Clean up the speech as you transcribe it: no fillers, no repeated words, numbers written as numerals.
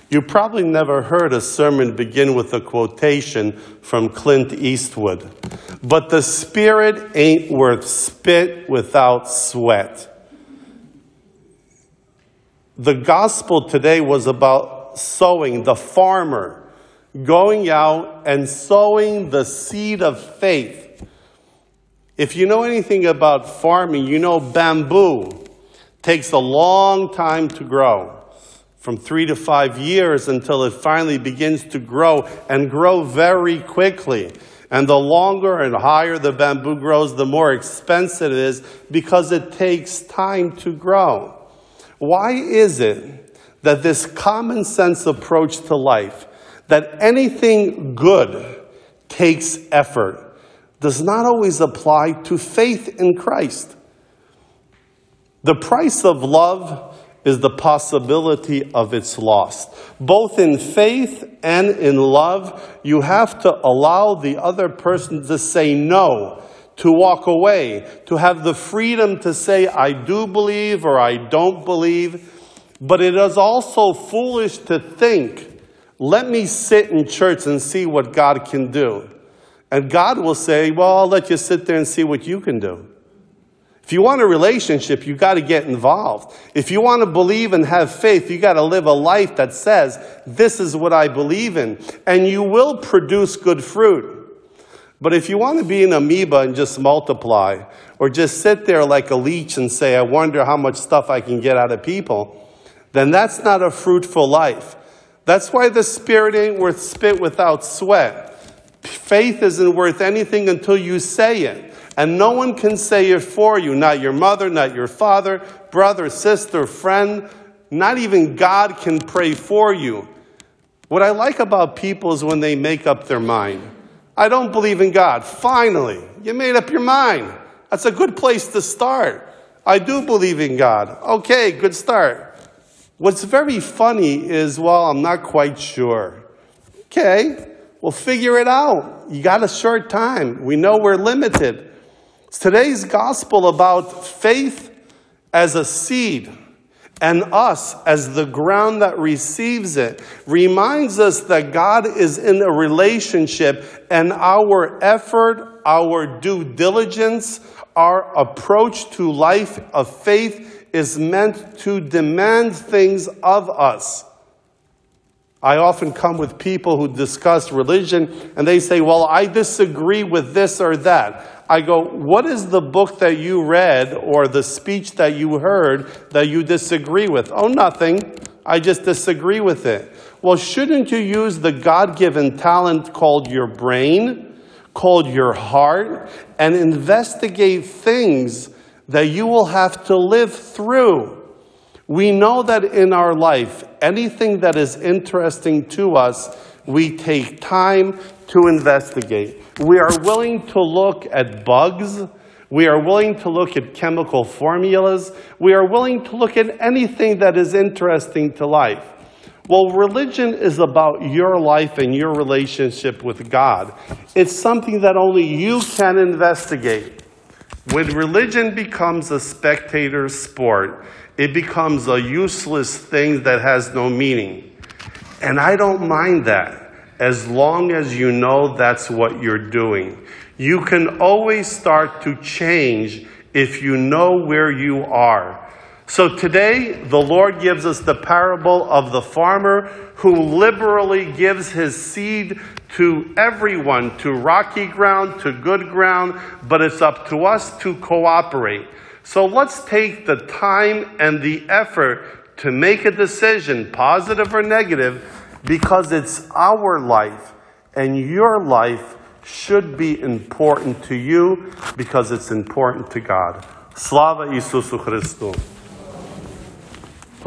You probably never heard a sermon begin with a quotation from Clint Eastwood. But the Spirit ain't worth spit without sweat. The gospel today was about sowing, the farmer going out and sowing the seed of faith. If you know anything about farming, you know bamboo takes a long time to grow. From 3 to 5 years until it finally begins to grow and grow very quickly. And the longer and higher the bamboo grows, the more expensive it is because it takes time to grow. Why is it that this common sense approach to life, that anything good takes effort, does not always apply to faith in Christ? The price of love is the possibility of its loss. Both in faith and in love, you have to allow the other person to say no, to walk away, to have the freedom to say, I do believe or I don't believe. But it is also foolish to think, let me sit in church and see what God can do. And God will say, well, I'll let you sit there and see what you can do. If you want a relationship, you got to get involved. If you want to believe and have faith, you got to live a life that says, this is what I believe in. And you will produce good fruit. But if you want to be an amoeba and just multiply, or just sit there like a leech and say, I wonder how much stuff I can get out of people, then that's not a fruitful life. That's why the Spirit ain't worth spit without sweat. Faith isn't worth anything until you say it. And no one can say it for you. Not your mother, not your father, brother, sister, friend. Not even God can pray for you. What I like about people is when they make up their mind. I don't believe in God. Finally, you made up your mind. That's a good place to start. I do believe in God. Okay, good start. What's very funny is, well, I'm not quite sure. Okay, we'll figure it out. You got a short time. We know we're limited. Today's gospel about faith as a seed and us as the ground that receives it reminds us that God is in a relationship, and our effort, our due diligence, our approach to life of faith is meant to demand things of us. I often come with people who discuss religion and they say, well, I disagree with this or that. I go, what is the book that you read or the speech that you heard that you disagree with? Oh, nothing. I just disagree with it. Well, shouldn't you use the God-given talent called your brain, called your heart, and investigate things that you will have to live through? We know that in our life, anything that is interesting to us, we take time to investigate. We are willing to look at bugs. We are willing to look at chemical formulas. We are willing to look at anything that is interesting to life. Well, religion is about your life and your relationship with God. It's something that only you can investigate. When religion becomes a spectator sport, it becomes a useless thing that has no meaning. And I don't mind that, as long as you know that's what you're doing. You can always start to change if you know where you are. So today, the Lord gives us the parable of the farmer who liberally gives his seed to everyone, to rocky ground, to good ground, but it's up to us to cooperate. So let's take the time and the effort to make a decision, positive or negative, because it's our life, and your life should be important to you because it's important to God. Slava Isusu Christu.